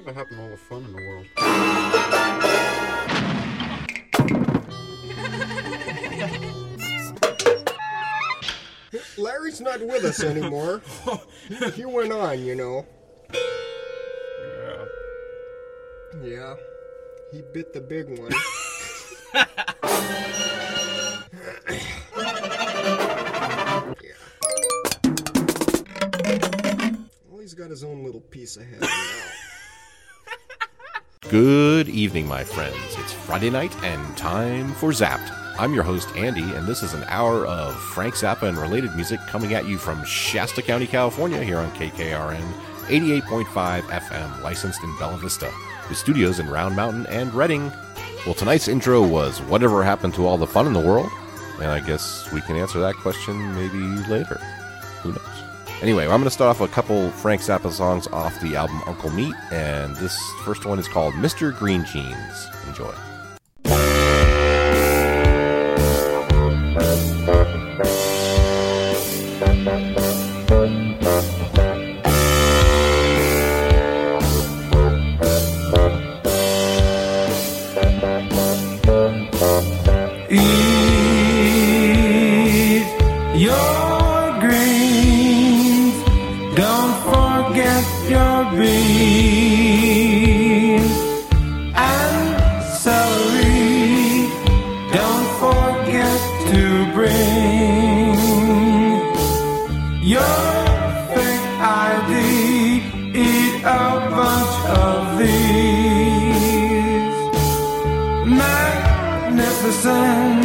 What happened to all the fun in the world? Larry's not with us anymore. He went on, you know. Yeah. He bit the big one. Well, he's got his own little piece of head now. Good evening, my friends. It's Friday night and time for Zapped. I'm your host, Andy, and this is an hour of Frank Zappa and related music coming at you from Shasta County, California, here on KKRN 88.5 FM, licensed in Bella Vista, with studios in Round Mountain and Redding. Well, tonight's intro was whatever happened to all the fun in the world, and I guess we can answer that question maybe later. Who knows? Anyway, I'm going to start off with a couple Frank Zappa songs off the album Uncle Meat, and this first one is called Mr. Green Jeans. Enjoy. Eat your greens, don't forget your beans and celery, don't forget to bring your fake ID, eat a bunch of these. Magnificent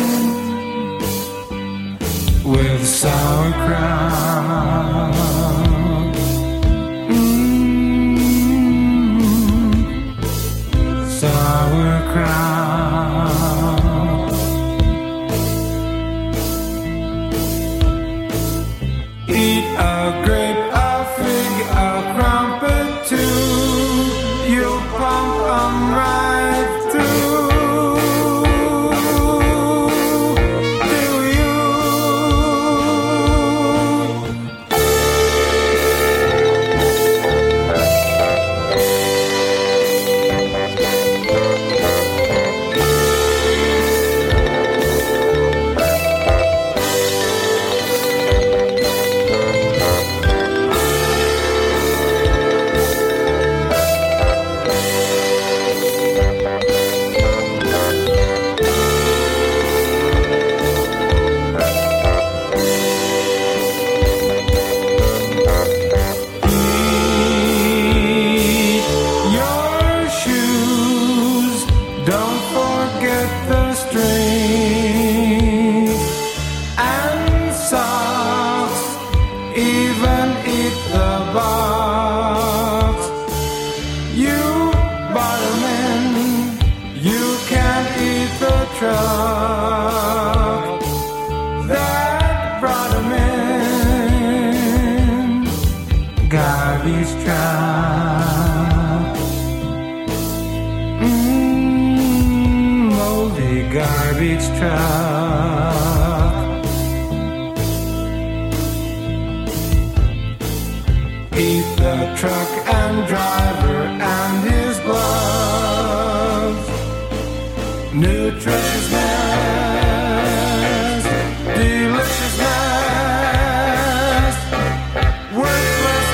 with sauerkraut. Sauerkraut. Eat a grape, a fig, a crumpet too. You'll pump 'em right through. Garbage truck. Eat the truck and driver and his gloves. Nutritious mess, delicious mess, worthless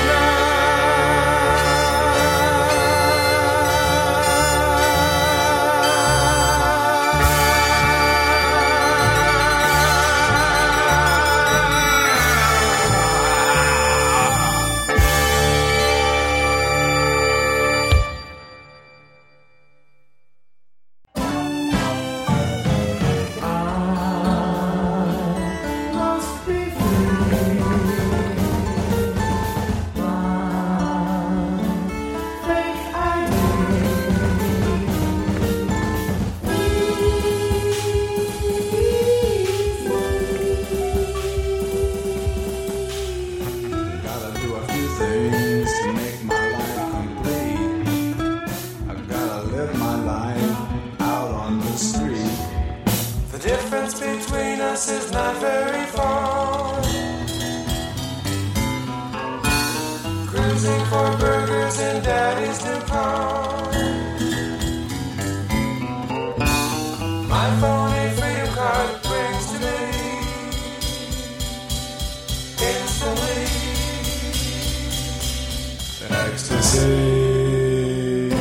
is not very far. Cruising for burgers in Daddy's new car. ecstasy.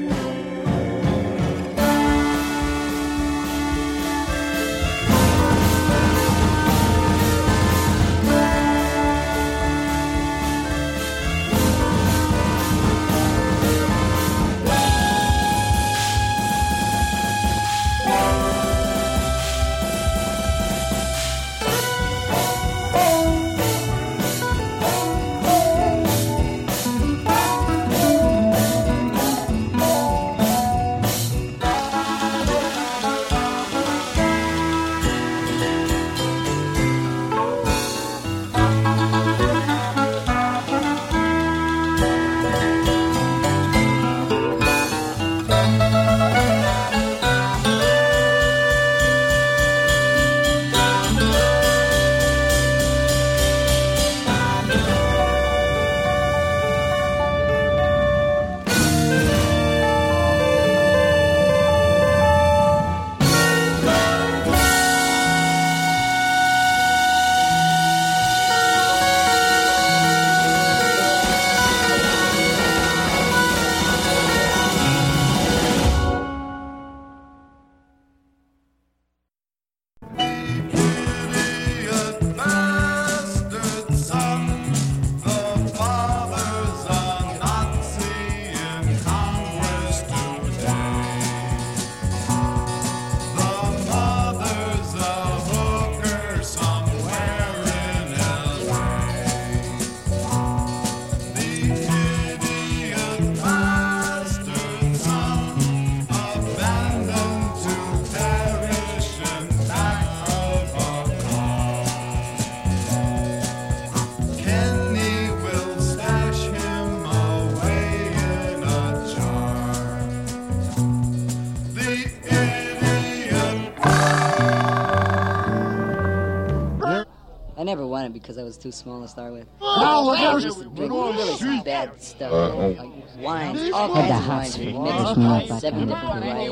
I never won it because I was too small to start with. I used to drink really bad stuff, like wines, all kinds of wines, mixed with 7 different varieties.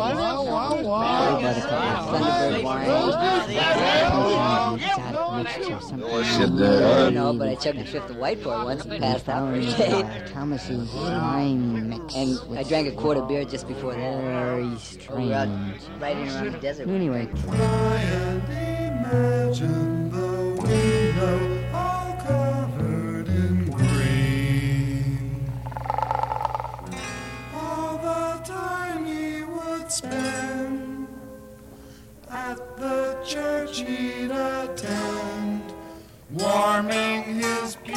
Thunderbird wine. I don't know, but I chugged a fifth of white boy once and passed out for a day. Thomas's wine mix. And I drank a quart of beer just before that. Very strange. We were out riding around the desert. Anyway. Try and imagine the window all covered in green. All the time he would spend at the church he'd attend, warming his pew.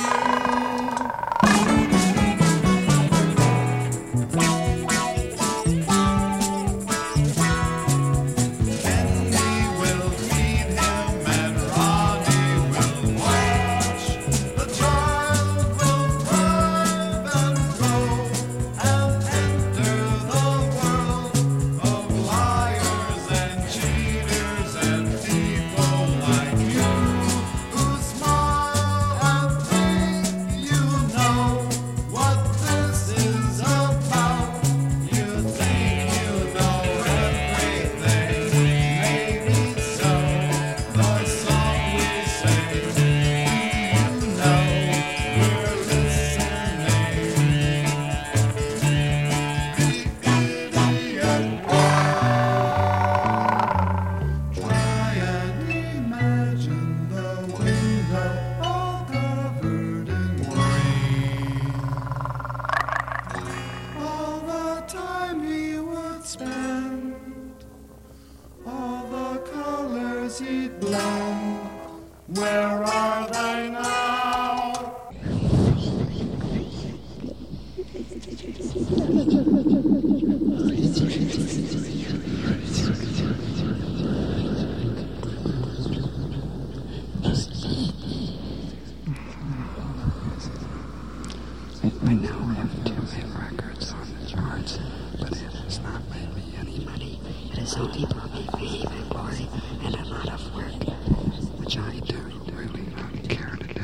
Where are they now? I now have 2 hit records on the charts, but it has not made me any money. It has only brought me fame and glory and a lot of work, which I do really not care to do.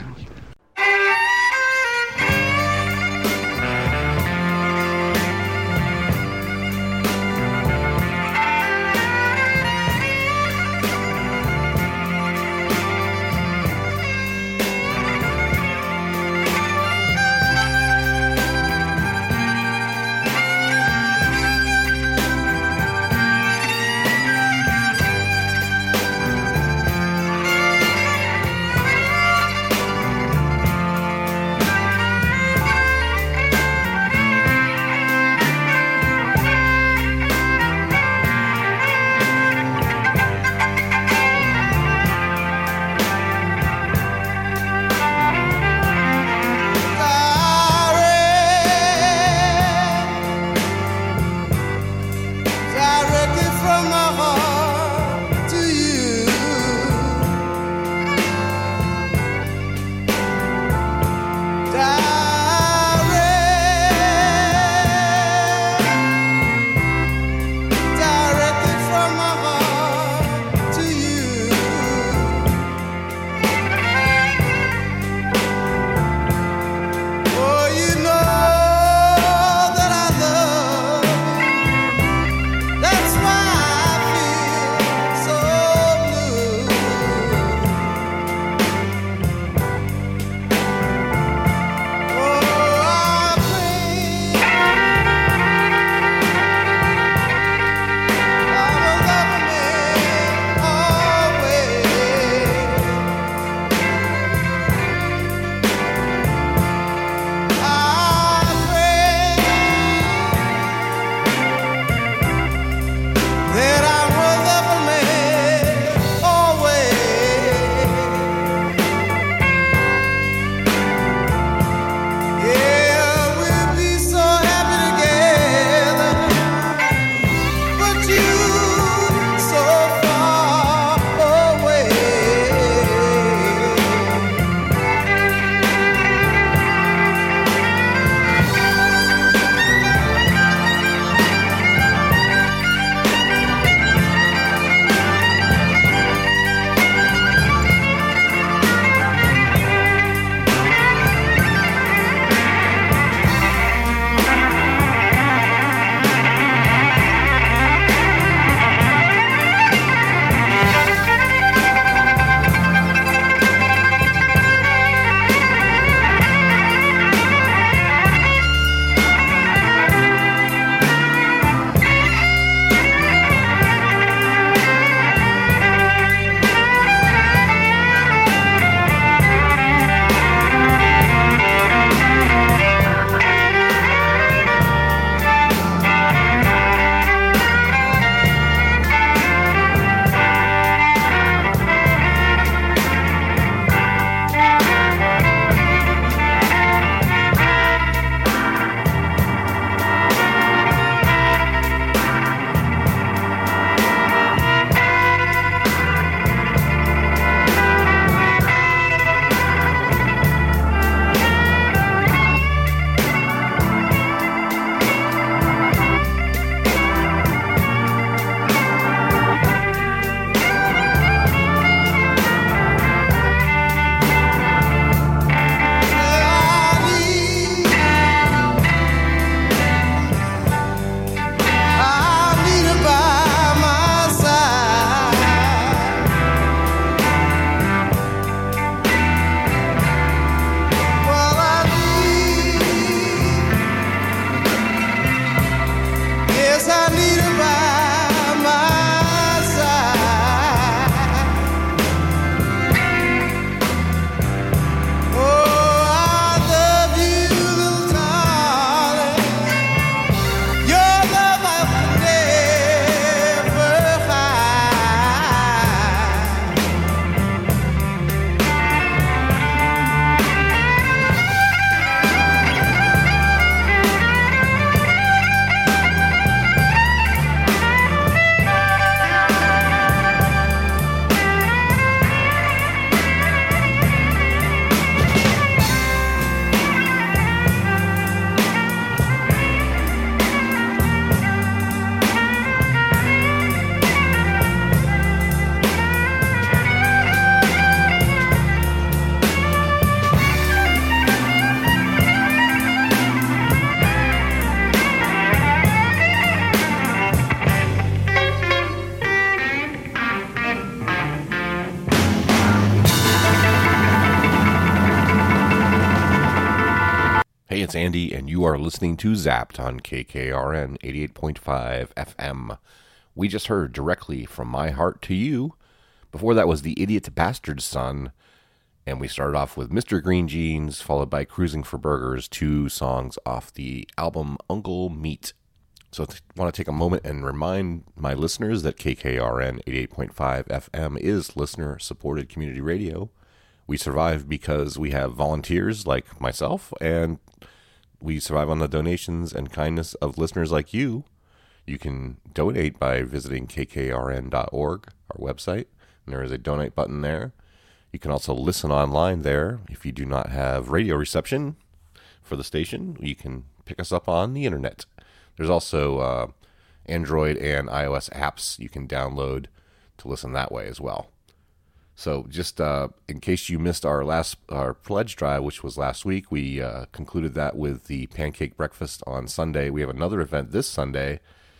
it's Andy, and you are listening to Zapped on KKRN 88.5 FM. We just heard Directly From My Heart to You. Before that was The Idiot Bastard's Son, and we started off with Mr. Green Jeans, followed by Cruising for Burgers, two songs off the album Uncle Meat. So I want to take a moment and remind my listeners that KKRN 88.5 FM is listener-supported community radio. We survive because we have volunteers like myself, and we survive on the donations and kindness of listeners like you. You can donate by visiting kkrn.org, our website, and there is a donate button there. You can also listen online there. If you do not have radio reception for the station, you can pick us up on the internet. There's also Android and iOS apps you can download to listen that way as well. So just in case you missed our pledge drive, which was last week, we concluded that with the pancake breakfast on Sunday. We have another event this Sunday.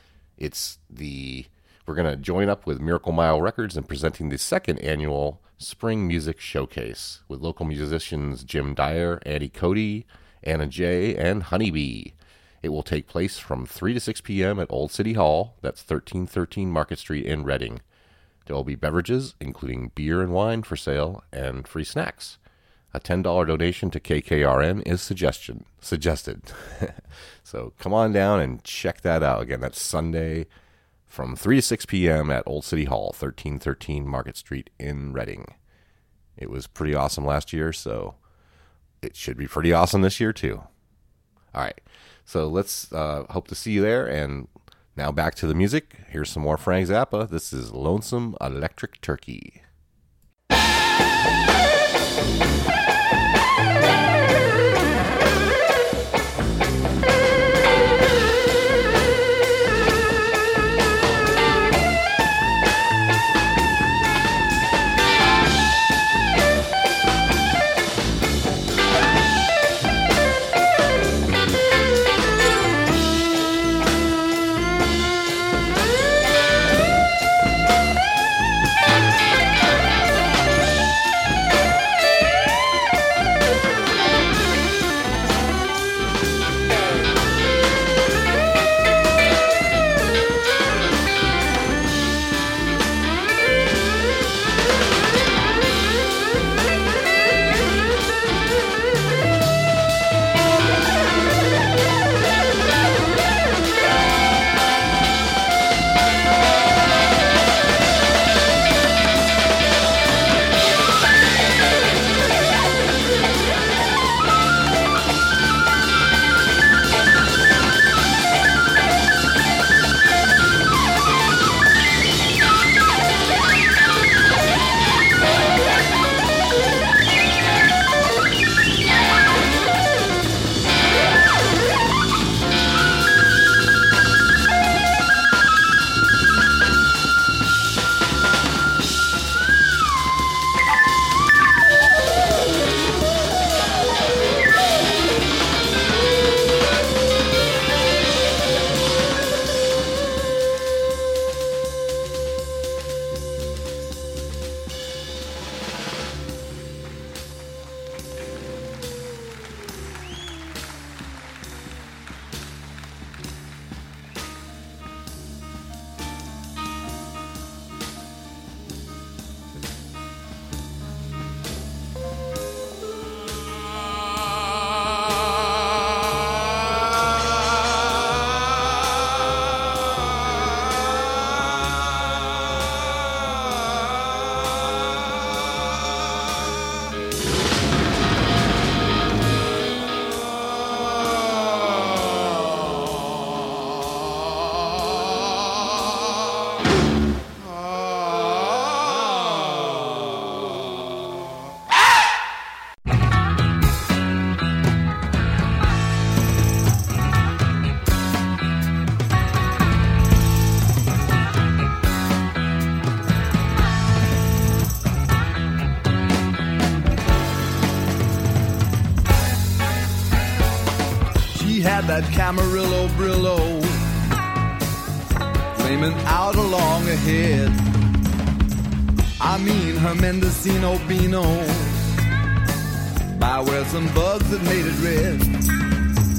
We're going to join up with Miracle Mile Records in presenting the second annual Spring Music Showcase with local musicians Jim Dyer, Annie Cody, Anna J., and Honeybee. It will take place from 3 to 6 p.m. at Old City Hall. That's 1313 Market Street in Reading. There will be beverages, including beer and wine for sale, and free snacks. A $10 donation to KKRN is suggested. So come on down and check that out. Again, that's Sunday from 3 to 6 p.m. at Old City Hall, 1313 Market Street in Reading. It was pretty awesome last year, so it should be pretty awesome this year too. All right, so let's hope to see you there, and now back to the music. Here's some more Frank Zappa. This is Lonesome Electric Turkey. Had that Camarillo Brillo flaming out along ahead. I mean her Mendocino Beano, by where some bugs had made it red.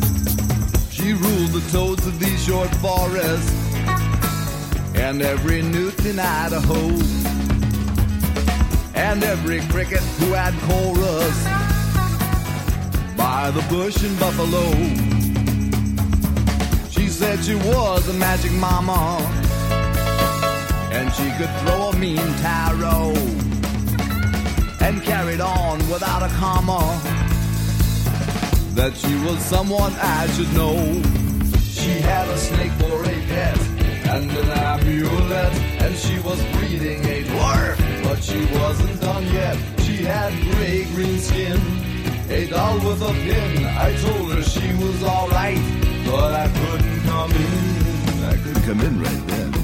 She ruled the toads of these short forests and every newt in Idaho and every cricket who had chorus by the bush in Buffalo. She said she was a magic mama and she could throw a mean tarot and carried on without a comma, that she was someone I should know. She had a snake for a pet and an amulet, and she was breeding a dwarf, but she wasn't done yet. She had gray-green skin, a doll with a pin. I told her she was alright, but I couldn't come in. I couldn't come in right then.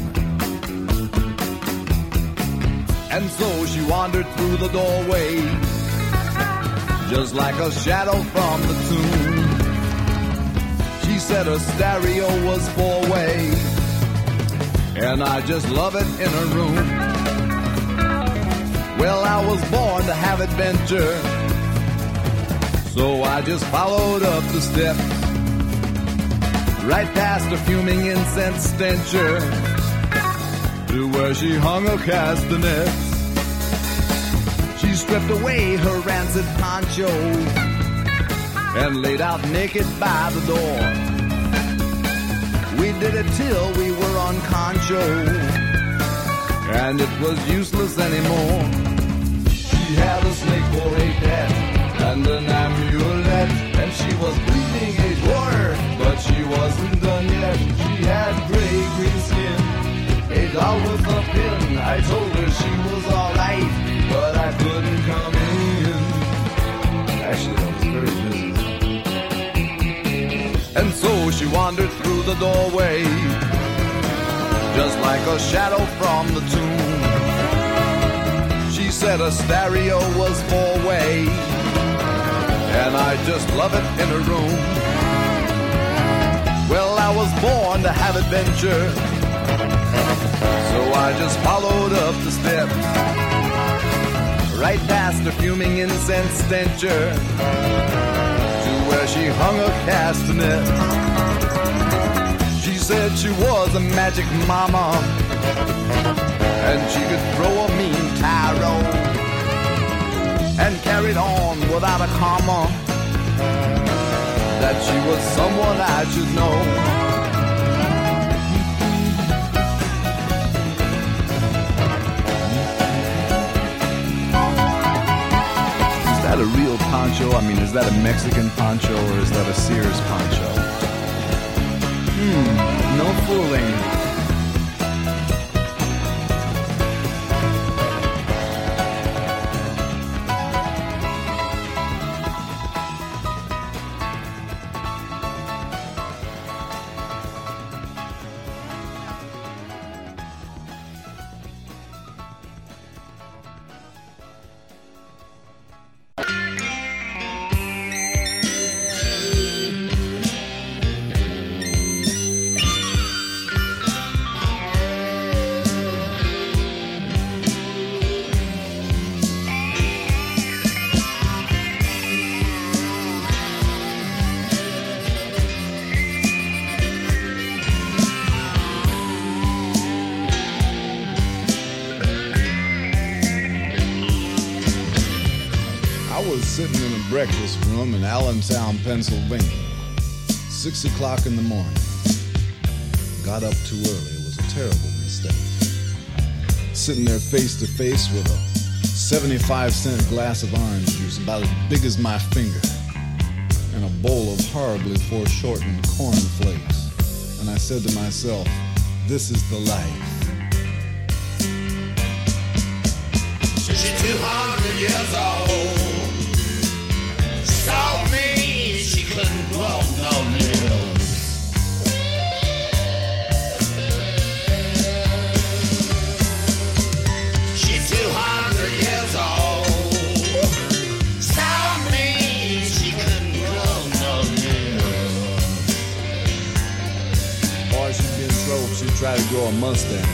And so she wandered through the doorway, just like a shadow from the tomb. She said her stereo was four-way, and I just love it in her room. Well, I was born to have adventure, so I just followed up the steps, right past a fuming incense stencher, to where she hung her castanets. She stripped away her rancid poncho and laid out naked by the door. We did it till we were on concho, and it was useless anymore. She had a snake for a pet and an amulet, and she was bleeding a dwarf, but she wasn't done yet. She had gray-green skin, a doll with a pin. I told her she was alright, but I couldn't come in. Actually, I was very busy. And so she wandered through the doorway, just like a shadow from the tomb. She said a stereo was four-way, and I just love it in her room. Well, I was born to have adventure, so I just followed up the steps, right past the fuming incense stencher, to where she hung her castanet. She said she was a magic mama, and she could throw a mean tarot, and carried on without a comma, that she was someone I should know. Is that a real poncho? I mean, is that a Mexican poncho or is that a Sears poncho? No fooling. Sitting in a breakfast room in Allentown, Pennsylvania. 6 o'clock in the morning. Got up too early. It was a terrible mistake. Sitting there face to face with a 75-cent glass of orange juice about as big as my finger and a bowl of horribly foreshortened cornflakes. And I said to myself, this is the life. She's 200 years old. Saw me, she couldn't grow no limbs. She's 200 years old. Saw me, she couldn't grow no limbs. Boy, she'd be in trouble if she tried to grow a mustache.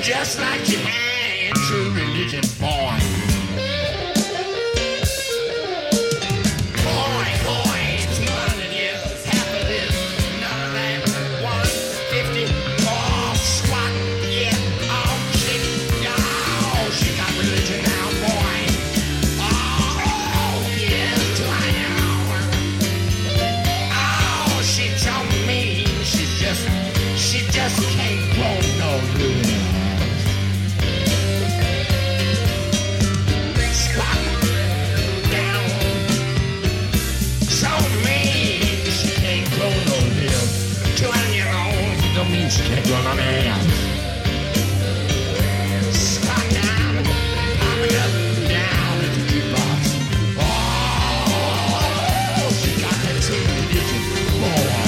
just like you had true religion, boy. Boy, 200 years, half of this, none of that, 150, oh, squat, yeah, oh, she got religion now, boy. Oh, yes, 200 hours. Oh, she told me she just can't grow no good. Squat down. So mean she can't grow no live. 200-year-old don't mean she can't grow no man. Squat down, pop it up, down at the jukebox. Oh, she got that true religion, boy.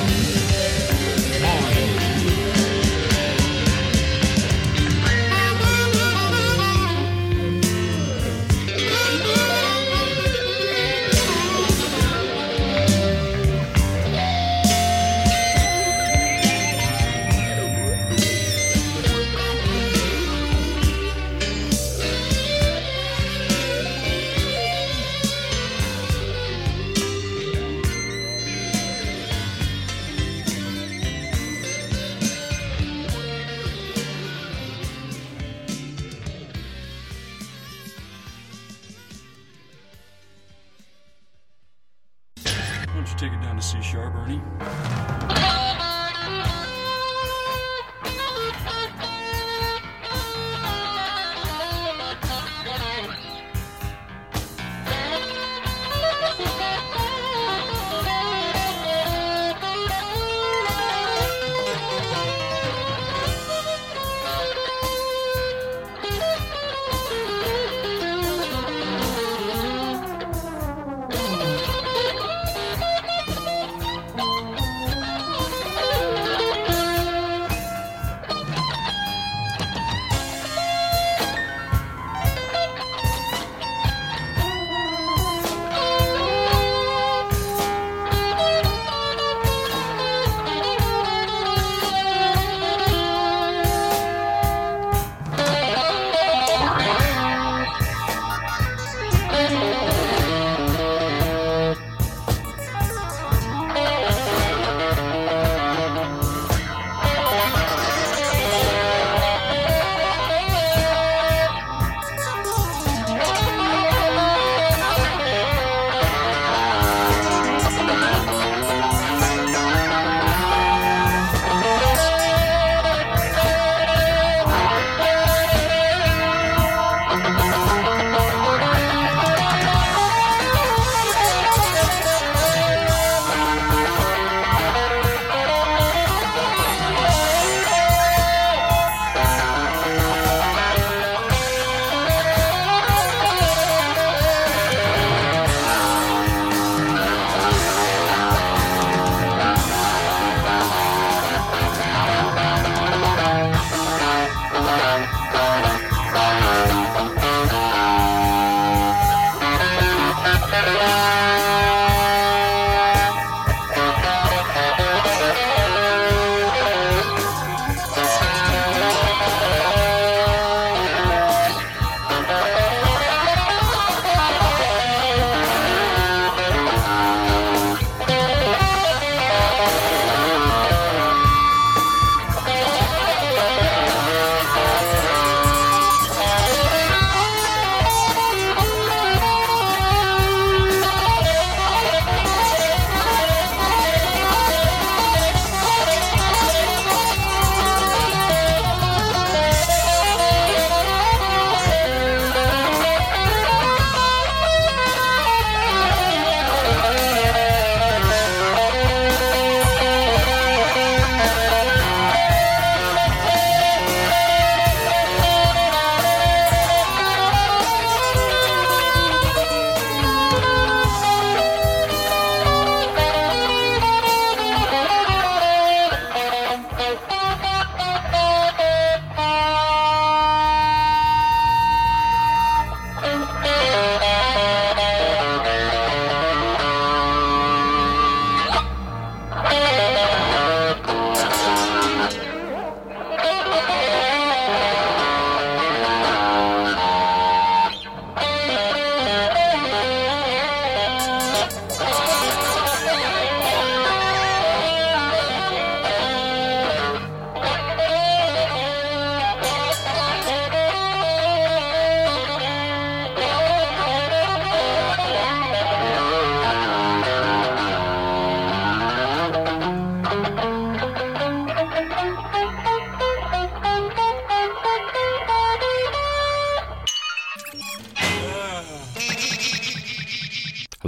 Why don't you take it down to C sharp, Ernie?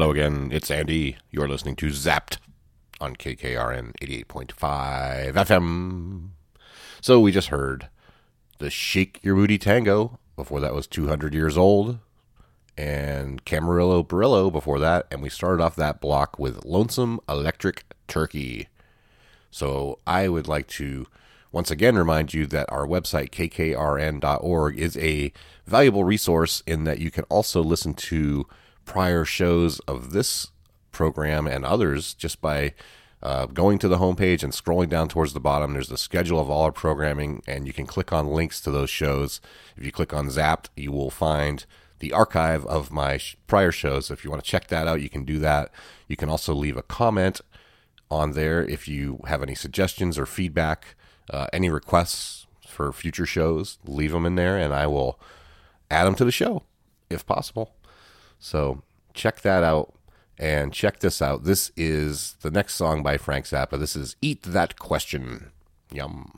Hello again, it's Andy. You're listening to Zapped on KKRN 88.5 FM. So we just heard the Shake Your Booty Tango. Before that was 200 Years Old. And Camarillo Barillo before that. And we started off that block with Lonesome Electric Turkey. So I would like to once again remind you that our website, kkrn.org, is a valuable resource in that you can also listen to prior shows of this program and others just by going to the homepage and scrolling down towards the bottom. There's the schedule of all our programming, and you can click on links to those shows. If you click on Zapped, you will find the archive of my prior shows. If you want to check that out, you can do that. You can also leave a comment on there if you have any suggestions or feedback, any requests for future shows. Leave them in there, and I will add them to the show if possible. So check that out. And check this out. This is the next song by Frank Zappa. This is Eat That Question. Yum.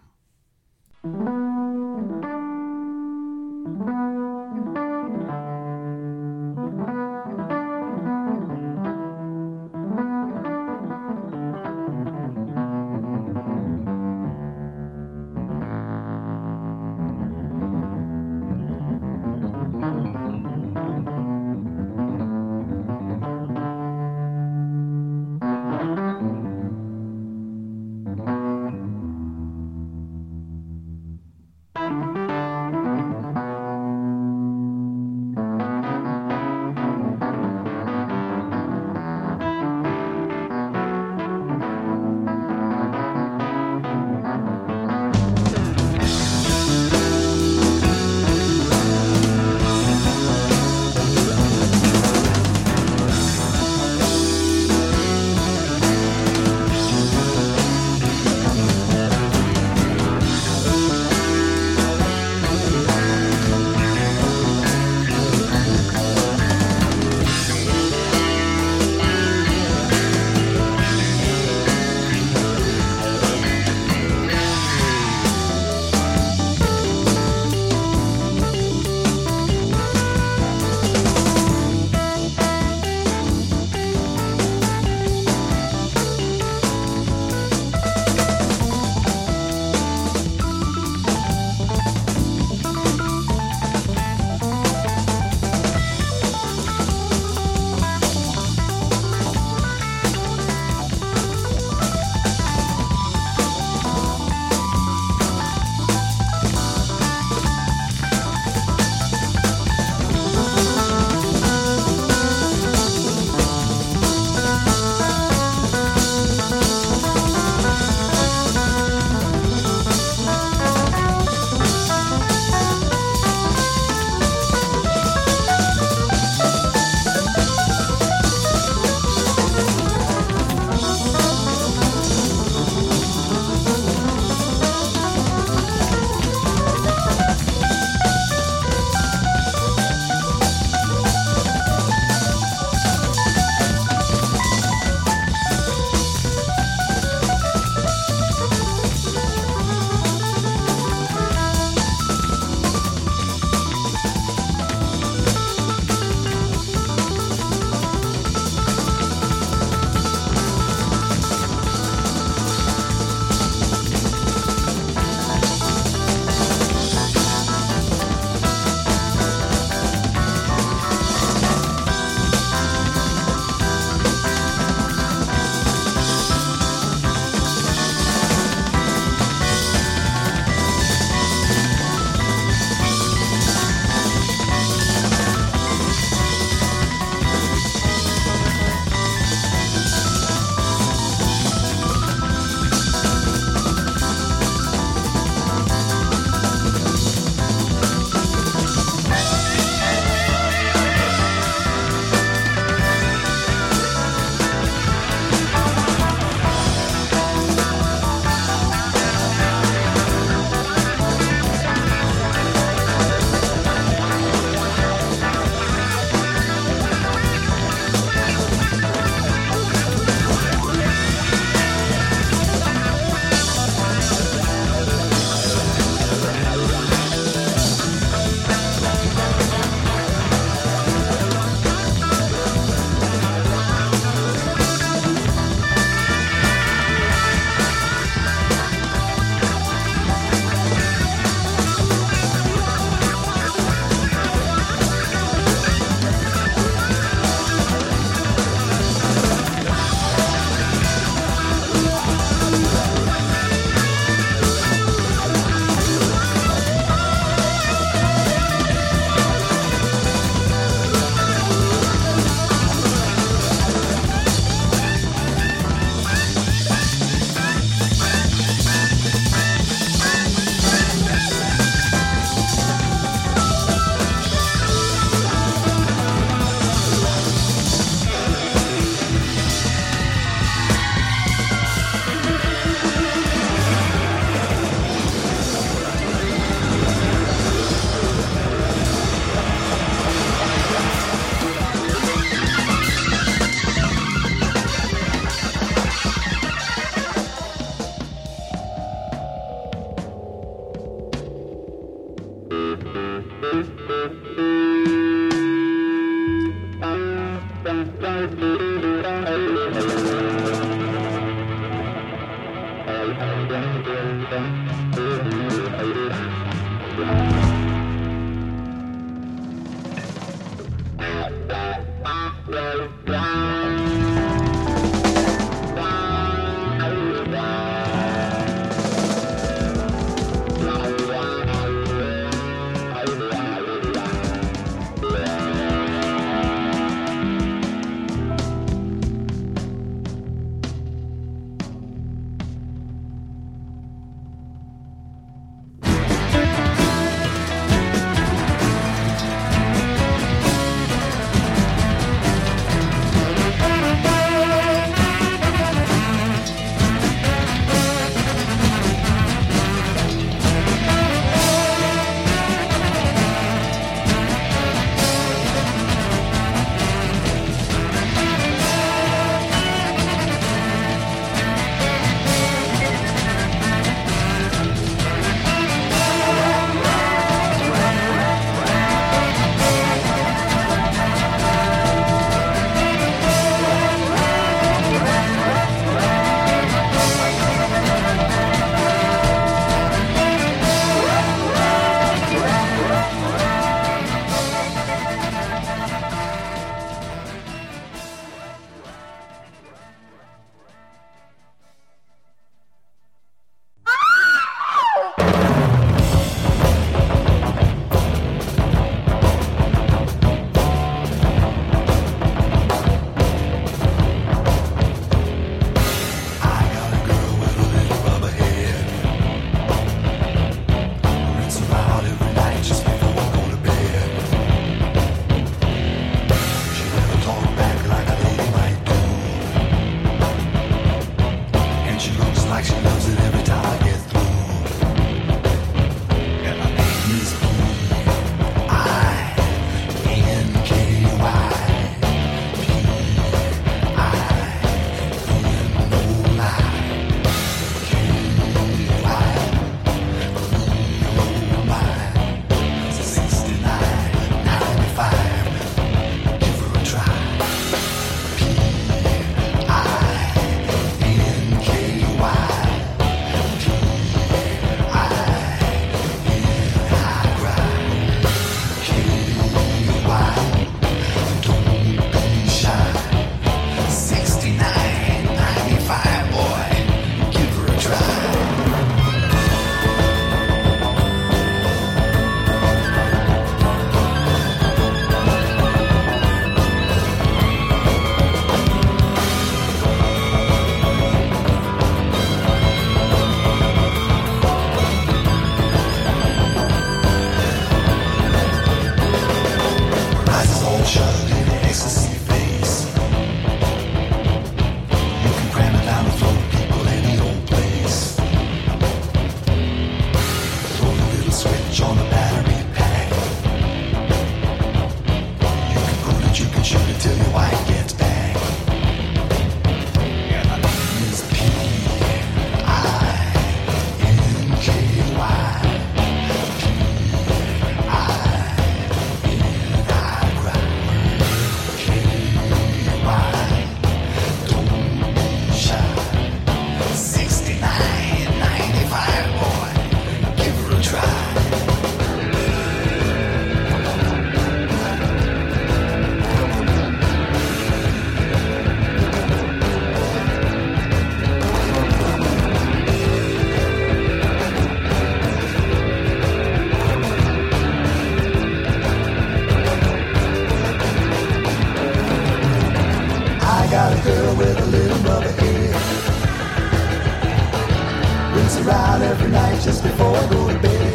around every night just before I go to bed.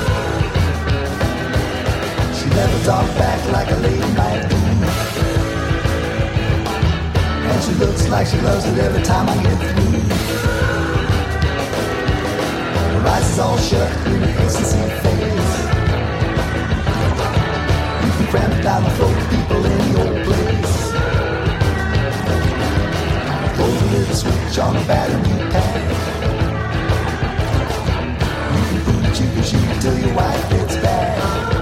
She never talks back like a late night dream, and she looks like she loves it every time I get through. Her eyes is all shut in an ecstasy face. You can cram it down the throat of people in the old place. Throw the little switch on the battery pack. You can shoot it till your wife gets back.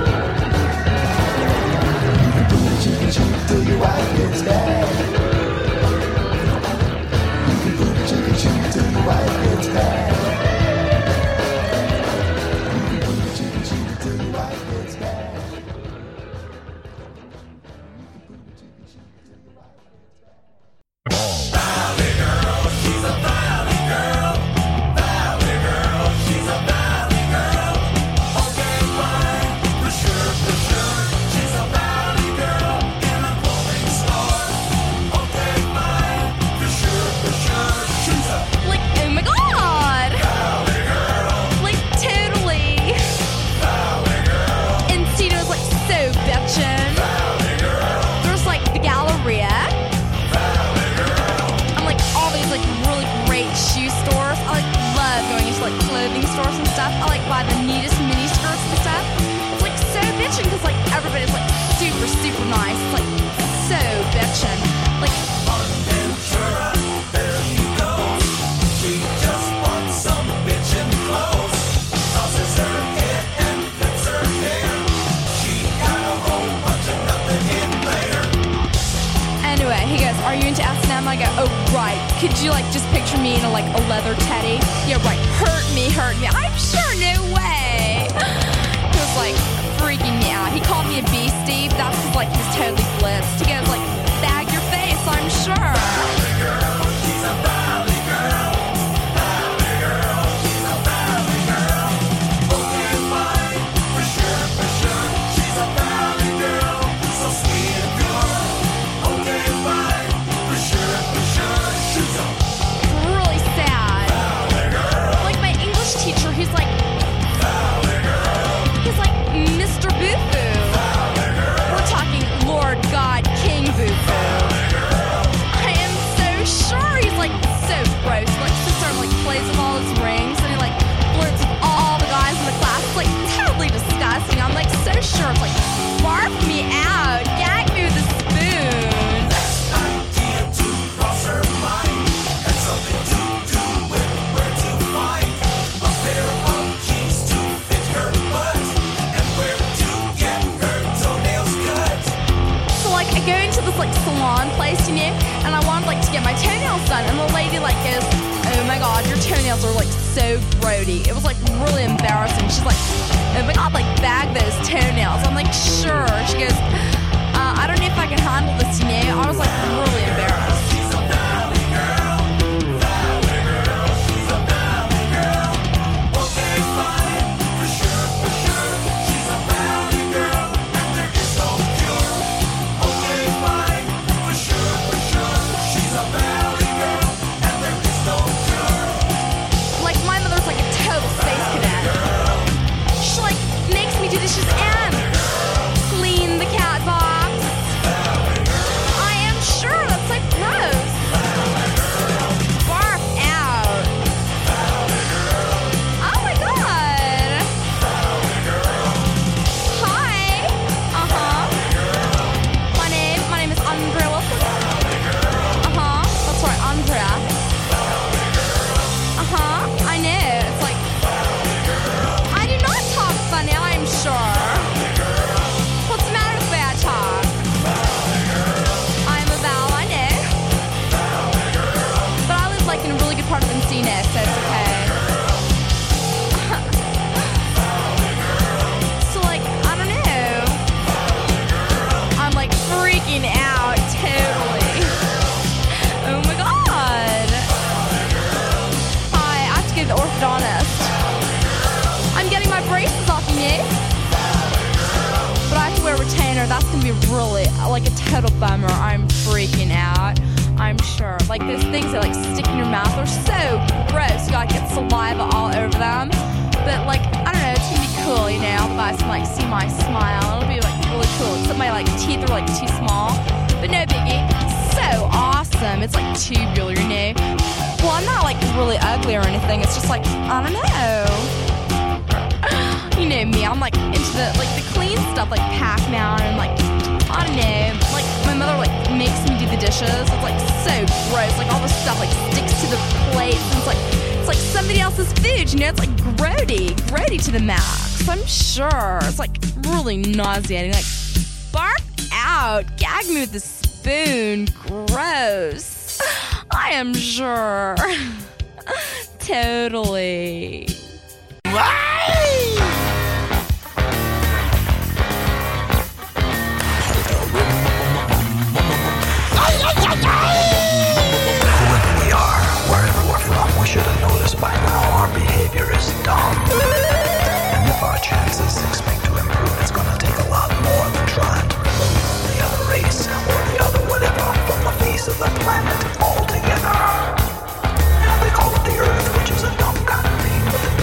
You can do it, you can shoot it till your wife gets back. You can do it, you can shoot it till your wife gets back. stores and stuff, I like buy the neatest mini skirts and stuff. It's like so bitchin' because like everybody's like super, super nice. It's like so bitchin'. Like, Ventura, there he goes. She just wants some bitchin' clothes. Tosses her head and flips her hair. She got a whole bunch of nothing in there. anyway, he goes, are you into S&M? I go, oh, right. Could you like just picture me in a leather teddy? Yeah, right. Hurt me. I'm sure, no way. He was like freaking me out. He called me a beastie. That's just like he was totally blitzed. He goes like, bag your face, I'm sure. Valley girl, she's a valley girl. Valley girl, she's a valley girl. Okay, fine, for sure. She's a valley girl, so sweet and pure. Okay, fine, for sure. She's a really sad. valley girl. Like my English teacher, he's like, Valley girl. he's like Mr. Boo-Boo. We're talking Lord God King Boo-Boo. I am so sure he's like so gross. Like sister like plays with all his rings and he like flirts with all the guys in the class. It's like totally disgusting. I'm like so sure. It's like barf me out, gag me with a spoon. Idea to cross her mind had something to do with where to find a pair of jeans to fit her butt and where to get her toenails cut. So like I go into this like salon place, you know, and I wanted like to get my toenails done, and the lady like goes, oh my god, your toenails are like so grody. It was like really embarrassing. She's like, oh my god, like bag those toenails. I'm like, sure. She goes, I don't know if I can handle this, you know. I was like really embarrassed. She's a valley girl, valley girl. She's a valley girl. Okay, fine, for sure. She's a valley girl, and there is no cure. Okay, fine, for sure. She's a valley girl, and there is no cure. Like my mother's like a total space cadet. She like makes me do dishes and clean the cat box. I am sure that's like gross. Barf out. Oh my god. Hi. My name is Andrea Wilson. That's right, Andrea. I know. It's like I do not talk funny, I'm sure. What's the matter with the way I talk? I'm a Val, I know. But I live like in a really good part of Encino, so it's okay. So like, I don't know. I'm like freaking out totally. Oh my god. Hi, I have to go to the orthodontist. I'm getting my braces off, you know? But I have to wear a retainer. That's gonna be really like a total bummer. I'm freaking out. I'm sure. Like those things that like stick in your mouth are so gross. You gotta get saliva all over them. But like, I don't know, it's gonna be cool, you know? If I can like see my smile, it'll be like really cool. Except my like teeth are like too small. But no biggie. So awesome. It's like tubular, you know? Well, I'm not like really ugly or anything. It's just like, I don't know. You know me, I'm like into the clean stuff like Pac-Man and like I don't know, like my mother like makes me do the dishes. It's like so gross, like all the stuff like sticks to the plates and it's like somebody else's food, you know, it's like grody to the max. I'm sure. It's like really nauseating. Like barf out, gag me with a spoon, gross. I am sure. Totally. Whoever we are, wherever we're from, we should have noticed by now our behavior is dumb. And if our chances expect to improve, it's gonna take a lot more than trying to remove the other race or the other whatever from the face of the planet altogether. They call it the Earth, which is a dumb kind of thing, but the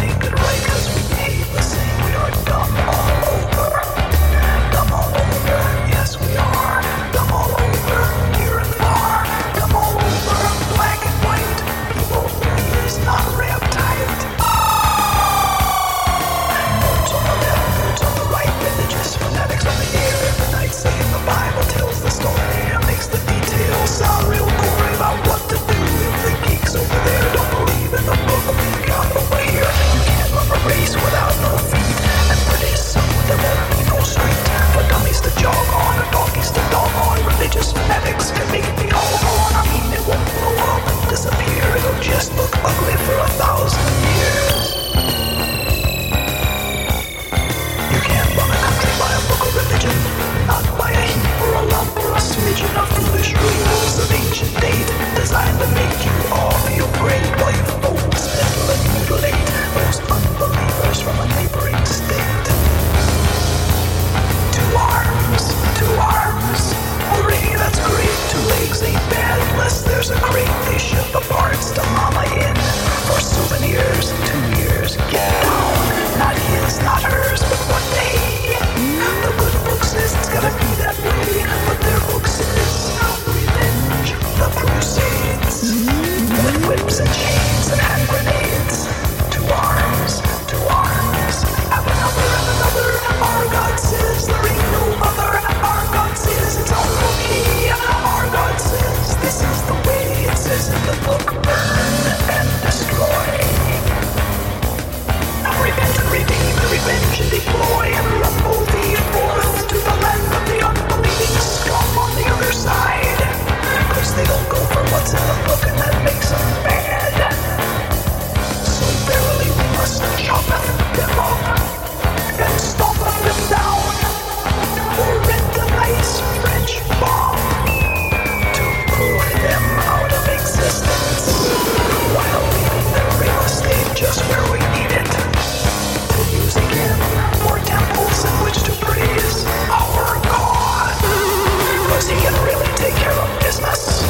just where we need it. To use again, more temples in which to praise our God. Because he can really take care of business.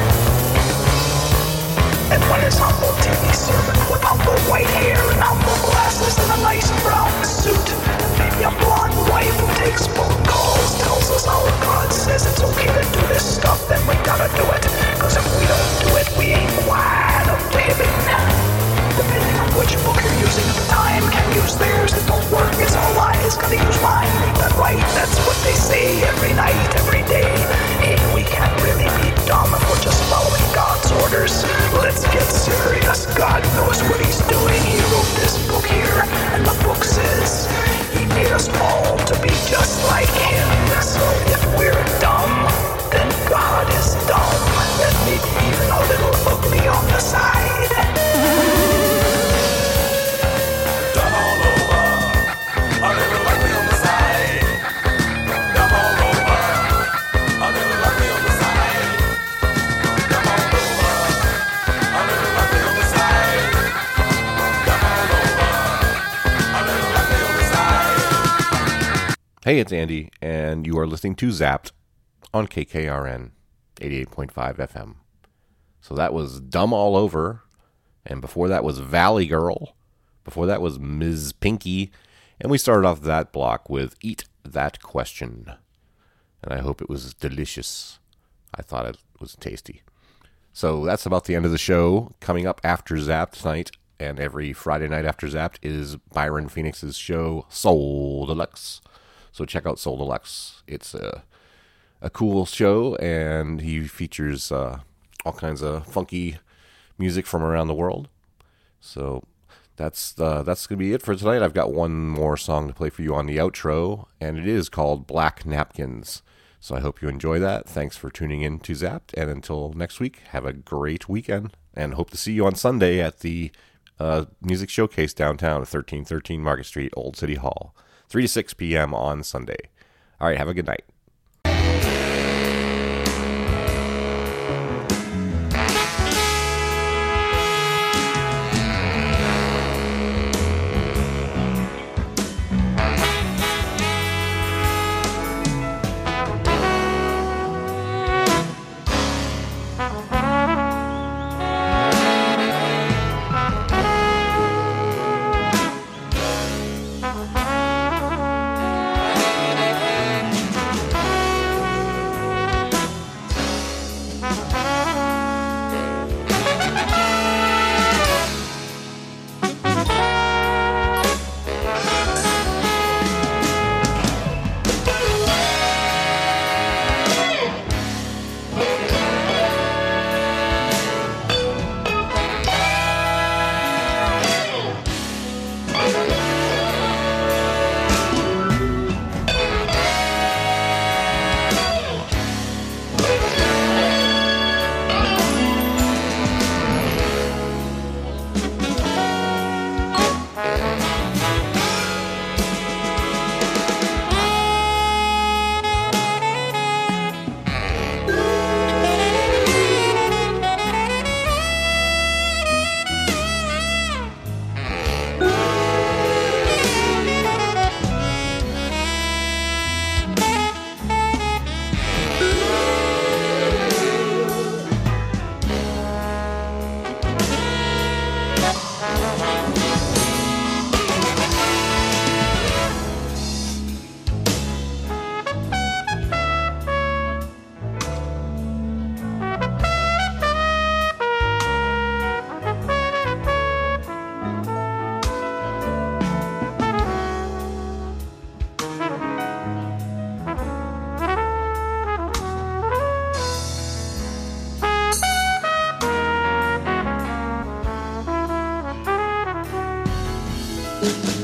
And when his humble TV servant with humble white hair and humble glasses and a nice brown suit, maybe a blonde wife who takes phone calls, tells us our God says it's okay to do this stuff, then we gotta do it. Cause if we don't do it, we ain't wide of heaven. Depending on which book you're using at the time, can use theirs, it don't work, it's all lies, gotta use mine, make that right, that's what they say every night, every day. Hey, we can't really be dumb if we're just following God's orders. Let's get serious, God knows what he's doing, he wrote this book here, and the book says, he made us all to be just like him. So if we're dumb, then God is dumb, and maybe even a little ugly on the side. Dumb all over, a little ugly on the side. Dumb all over, a little ugly on the side. Dumb all over, a little ugly on the side. Dumb all over, a little ugly on the side. Hey, it's Andy, and you are listening to Zapped on KKRN 88.5 FM. So that was Dumb All Over, and before that was Valley Girl, before that was Ms. Pinky, and we started off that block with Eat That Question, and I hope it was delicious. I thought it was tasty. So that's about the end of the show. Coming up after Zapped tonight, and every Friday night after Zapped, is Byron Phoenix's show, Soul Deluxe. So check out Soul Deluxe. It's a cool show, and he features all kinds of funky music from around the world. So that's going to be it for tonight. I've got one more song to play for you on the outro, and it is called Black Napkins. So I hope you enjoy that. Thanks for tuning in to Zapped, and until next week, have a great weekend, and hope to see you on Sunday at the Music Showcase downtown at 1313 Market Street, Old City Hall, 3 to 6 p.m. on Sunday. All right, have a good night. Thank you.